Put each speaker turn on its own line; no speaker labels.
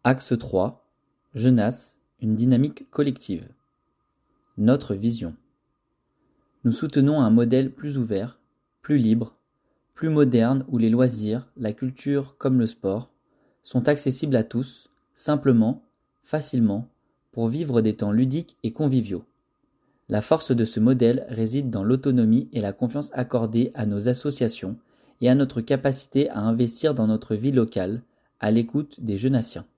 Axe 3. Jeunesse, une dynamique collective. Notre vision. Nous soutenons un modèle plus ouvert, plus libre, plus moderne où les loisirs, la culture comme le sport, sont accessibles à tous, simplement, facilement, pour vivre des temps ludiques et conviviaux. La force de ce modèle réside dans l'autonomie et la confiance accordée à nos associations et à notre capacité à investir dans notre vie locale, à l'écoute des jeunassiens.